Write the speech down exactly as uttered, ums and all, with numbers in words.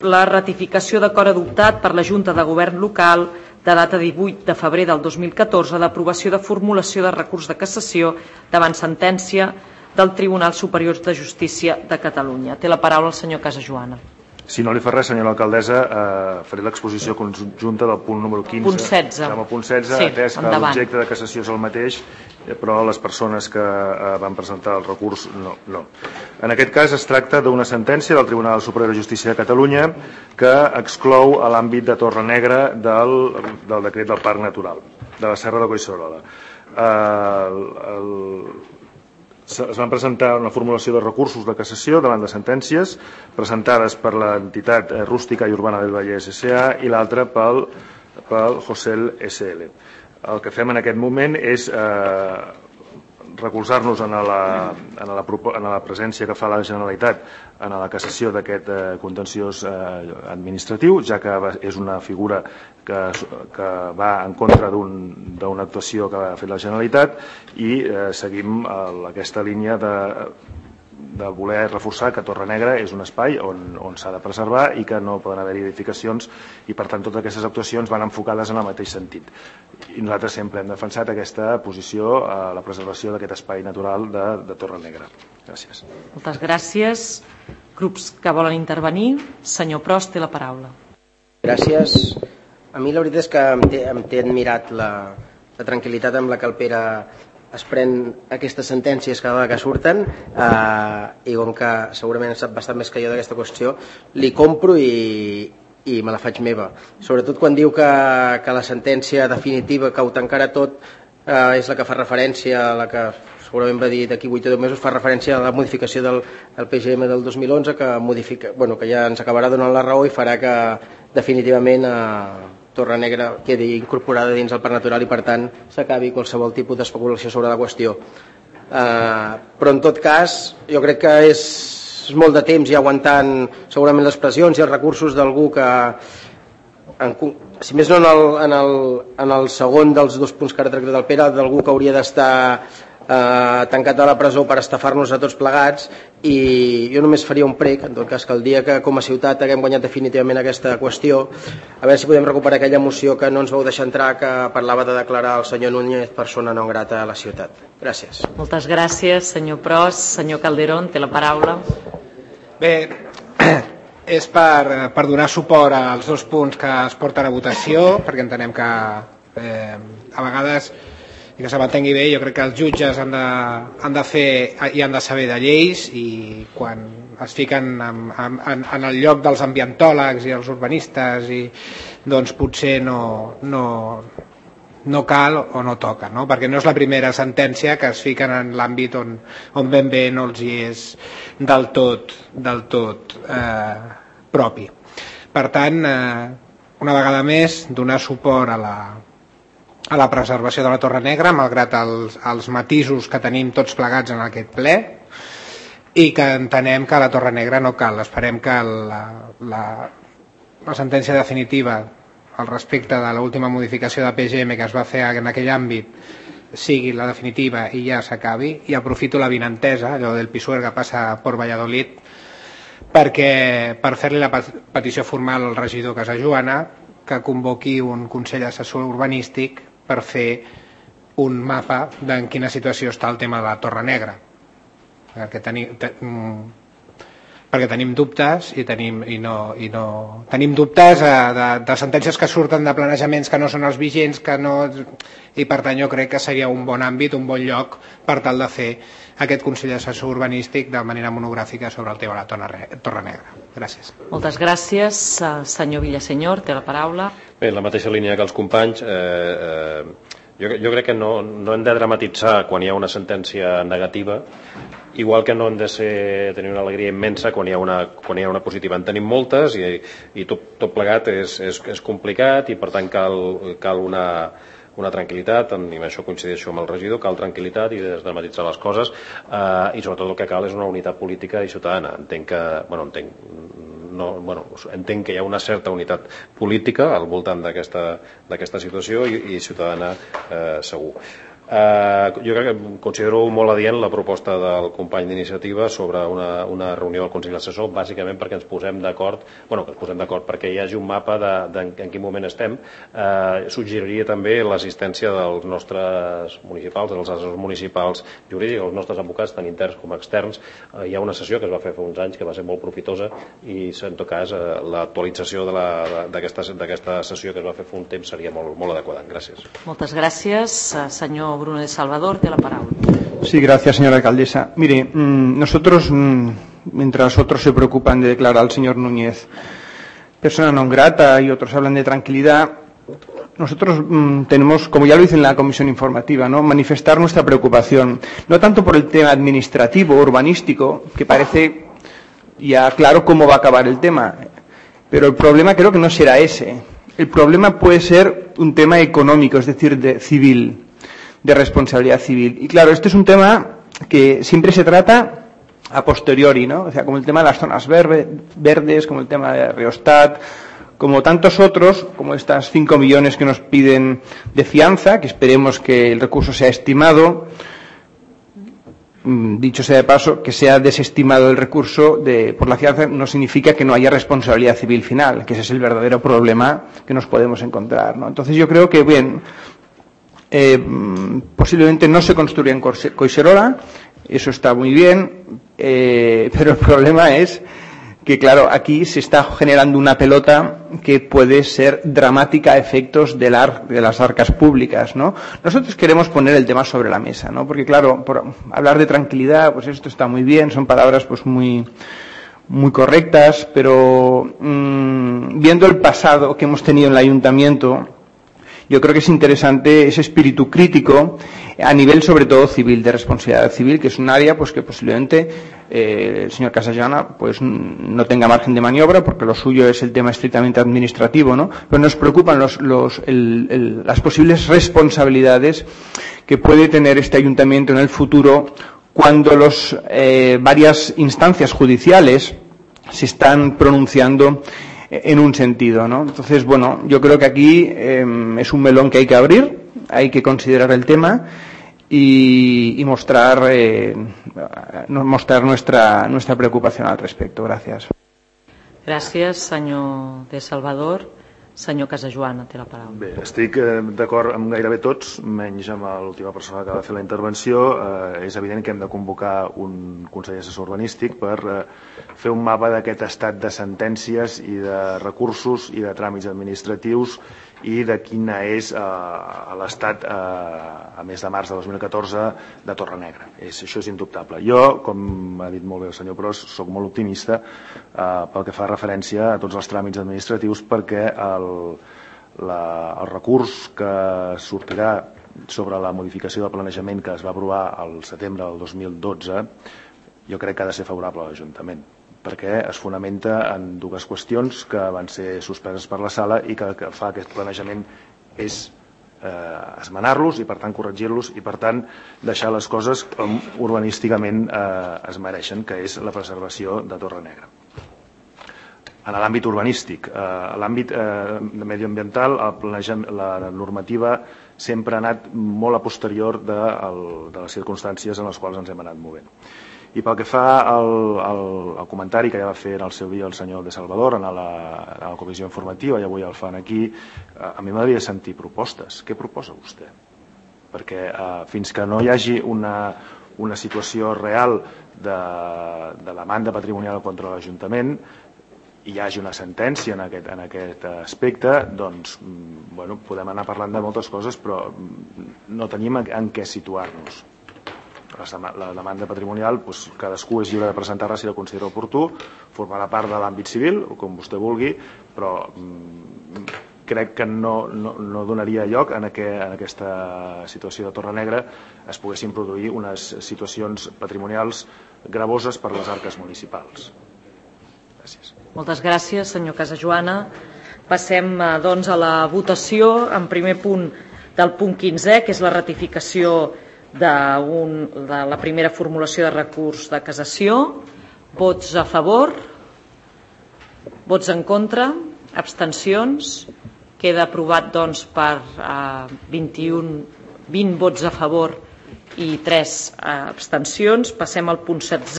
la ratificació d'acord adoptat per la Junta de Govern local de data divuit de febrer del dos mil catorze d'aprovació de formulació de recurs de cassació davant sentència del Tribunal Superior de Justícia de Catalunya. Té la paraula el senyor Casajoana. Si no li fa res, senyora alcaldessa, eh, faré l'exposició conjunta del punt número quinze. Punt setze. El punt setze, sí, atès que endavant. l'objecte de cassació és el mateix, però les persones que eh, van presentar el recurs no, no. En aquest cas es tracta d'una sentència del Tribunal Superior de Justícia de Catalunya que exclou a l'àmbit de Torrenegra del, del decret del Parc Natural, de la Serra de Collserola. Eh, el, el, es van presentar una formulació de recursos de cassació davant de sentències presentades per l'entitat Rústica i Urbana del Vallès S A i l'altra pel, pel Josel S L. El que fem en aquest moment és eh, recolzar-nos en, la, en, la, en la presència que fa la Generalitat en la cassació d'aquest eh, contenciós eh, administratiu, ja que és una figura que, que va en contra d'una un, actuació que ha fet la Generalitat i eh, seguim el, aquesta línia de, de voler reforçar que Torrenegra és un espai on, on s'ha de preservar i que no poden haver edificacions i per tant totes aquestes actuacions van enfocades en el mateix sentit. I nosaltres sempre hem defensat aquesta posició a la preservació d'aquest espai natural de, de Torrenegra. Gràcies. Moltes gràcies. Grups que volen intervenir. Senyor Pros, té la paraula. Gràcies. A mi la veritat és que em té, em té admirat la, la tranquil·litat amb la que el Pere es pren aquestes sentències cada vegada que surten eh, i com que segurament sap bastant més que jo d'aquesta qüestió, li compro i, i me la faig meva. Sobretot quan diu que, que la sentència definitiva que ho tancarà tot eh, és la que fa referència a la que segurament va dir d'aquí vuit o deu mesos, fa referència a la modificació del, del P G M del dos mil onze que, modifica, bueno, que ja ens acabarà donant la raó i farà que definitivament eh, Torrenegra quedi incorporada dins el Parc Natural i per tant s'acabi qualsevol tipus d'especulació sobre la qüestió. Eh, però en tot cas jo crec que és molt de temps i aguantant segurament les pressions i els recursos d'algú que en, si més no en el, en, el, en el segon dels dos punts que ara tracta del Pere, d'algú que hauria d'estar eh, tancat a la presó per estafar-nos a tots plegats i jo només faria un prec, en tot cas que el dia que com a ciutat haguem guanyat definitivament aquesta qüestió, a veure si podem recuperar aquella moció que no ens vau deixar entrar que parlava de declarar el senyor Núñez persona non grata a la ciutat. Gràcies. Moltes gràcies, senyor Pros. Senyor Calderón, té la paraula. Bé, és per, per donar suport als dos punts que es porten a votació, perquè entenem que eh, a vegades, i que se m'entengui bé, jo crec que els jutges han de, han de fer i han de saber de lleis i quan es fiquen en, en, en el lloc dels ambientòlegs i els urbanistes i, doncs potser no, no, no cal o no toca, no? Perquè no és la primera sentència que es fiquen en l'àmbit on, on ben bé no els hi és del tot, del tot eh, propi. Per tant, eh, una vegada més, donar suport a la a la preservació de la Torrenegra, malgrat els, els matisos que tenim tots plegats en aquest ple, i que entenem que a la Torrenegra no cal. Esperem que la, la, la sentència definitiva al respecte de l'última modificació de P G M que es va fer en aquell àmbit sigui la definitiva i ja s'acabi. I aprofito la vinentesa, allò del Pisuerga passa per Valladolid, perquè per fer-li la petició formal al regidor Casajoana que convoqui un Consell Assessor Urbanístic per fer un mapa de en quina situació està el tema de la Torrenegra. Perquè tenim, te, perquè tenim dubtes i tenim, i no, i no, tenim dubtes de, de, de sentències que surten de planejaments que no són els vigents, que no, i per tant jo crec que seria un bon àmbit, un bon lloc per tal de fer aquest Consell Assessor Urbanístic de manera monogràfica sobre el tema de la Torrenegra. Gràcies. Moltes gràcies. Senyor Villasenyor, té la paraula. Bé, en la mateixa línia que els companys, eh, eh, jo, jo crec que no, no hem de dramatitzar quan hi ha una sentència negativa, igual que no hem de ser, tenir una alegria immensa quan hi ha una, quan hi ha una positiva. En tenim moltes i, i tot, tot plegat és, és, és complicat i per tant cal, cal una, una tranquil·litat, i amb això coincideixo amb el regidor, cal tranquil·litat i desdramatitzar les coses eh, i sobretot el que cal és una unitat política i ciutadana. Entenc que, bueno, entenc, no, bueno, entenc que hi ha una certa unitat política al voltant d'aquesta situació i, i ciutadana eh, segur. Uh, jo crec que considero molt adient la proposta del company d'iniciativa sobre una, una reunió del Consell Assessor, bàsicament perquè ens posem d'acord, bueno, que ens posem d'acord perquè hi hagi un mapa de, de en quin moment estem. Uh, suggeriria també l'assistència dels nostres municipals, dels assessors municipals jurídics, els nostres advocats, tant interns com externs. Uh, hi ha una sessió que es va fer fa uns anys que va ser molt profitosa i, en tot cas, uh, l'actualització d'aquesta sessió que es va fer fa un temps seria molt, molt adequada. Gràcies. Moltes gràcies, senyor Bruno de Salvador, té la palabra. Sí, gracias, señora alcaldesa. Mire, mmm, nosotros, mmm, mientras otros se preocupan de declarar al señor Núñez persona non grata y otros hablan de tranquilidad, nosotros mmm, tenemos, como ya lo hice en la comisión informativa, ¿no?, manifestar nuestra preocupación, no tanto por el tema administrativo, urbanístico, que parece ya claro cómo va a acabar el tema, pero el problema creo que no será ese. El problema puede ser un tema económico, es decir, de civil, de responsabilidad civil. Y claro, este es un tema que siempre se trata a posteriori, ¿no? O sea, como el tema de las zonas verde, verdes, como el tema de Reostat, como tantos otros, como estas cinco millones que nos piden de fianza, que esperemos que el recurso sea estimado. Dicho sea de paso, que sea desestimado el recurso de, por la fianza no significa que no haya responsabilidad civil final, que ese es el verdadero problema que nos podemos encontrar, ¿no? Entonces yo creo que, bien, eh, posiblemente no se construya en Collserola, eso está muy bien, eh, pero el problema es que, claro, aquí se está generando una pelota que puede ser dramática a efectos de, la, de las arcas públicas, ¿no? Nosotros queremos poner el tema sobre la mesa, ¿no? Porque, claro, por hablar de tranquilidad, pues esto está muy bien, son palabras pues muy, muy correctas, pero mmm, viendo el pasado que hemos tenido en el ayuntamiento, yo creo que es interesante ese espíritu crítico a nivel sobre todo civil, de responsabilidad civil, que es un área pues que posiblemente eh, el señor Casajoana pues no tenga margen de maniobra porque lo suyo es el tema estrictamente administrativo, ¿no? Pero nos preocupan los, los, el, el, las posibles responsabilidades que puede tener este ayuntamiento en el futuro cuando los eh, varias instancias judiciales se están pronunciando en un sentido, ¿no? Entonces, bueno, yo creo que aquí eh, es un melón que hay que abrir, hay que considerar el tema y, y mostrar eh, mostrar nuestra nuestra preocupación al respecto. Gracias. Gràcies, senyor de Salvador. Senyor Casajoana, té la paraula. Bé, estic eh, d'acord amb gairebé tots, menys amb l'última persona que va fer la intervenció. Eh, és evident que hem de convocar un Consell Assessor Urbanístic per eh, fer un mapa d'aquest estat de sentències i de recursos i de tràmits administratius i de quina és eh, l'estat eh, a mes de març de dos mil catorze de Torrenegra. És, això és indubtable. Jo, com ha dit molt bé el senyor Pros, soc molt optimista eh, pel que fa referència a tots els tràmits administratius perquè el, la, el recurs que sortirà sobre la modificació del planejament que es va aprovar al setembre del dos mil dotze jo crec que ha de ser favorable a l'Ajuntament perquè es fonamenta en dues qüestions que van ser suspeses per la sala i que, que fa aquest planejament és eh, esmenar-los i per tant corregir-los i per tant deixar les coses com urbanísticament eh, es mereixen, que és la preservació de Torrenegra. En l'àmbit urbanístic, eh, a l'àmbit eh, medioambiental, el la normativa sempre ha anat molt a posterior de, el, de les circumstàncies en les quals ens hem anat movent. I pel que fa al, al, al comentari que ja va fer en el seu dia el senyor de Salvador en la, en la comissió informativa i avui el fan aquí, a mi m'agradaria sentir propostes. Què proposa vostè? Perquè eh, fins que no hi hagi una, una situació real de, de demanda patrimonial contra l'Ajuntament hi hagi una sentència en aquest, en aquest aspecte, doncs bueno, podem anar parlant de moltes coses però no tenim en què situar-nos. La demanda patrimonial, doncs, cadascú és lliure de presentar-la si la considera oportú, formarà part de l'àmbit civil, o com vostè vulgui, però mm, crec que no, no, no donaria lloc en, que, en aquesta situació de Torrenegra es poguessin produir unes situacions patrimonials gravoses per les arques municipals. Gràcies. Moltes gràcies, senyor Casajoana. Passem doncs, a la votació. En primer punt del punt quinze, que és la ratificació de, un, de la primera formulació de recurs de cassació. Vots a favor? Vots en contra? Abstencions? Queda aprovat doncs, per eh, vint-i-un vint vots a favor i tres abstencions. Passem al punt setzè.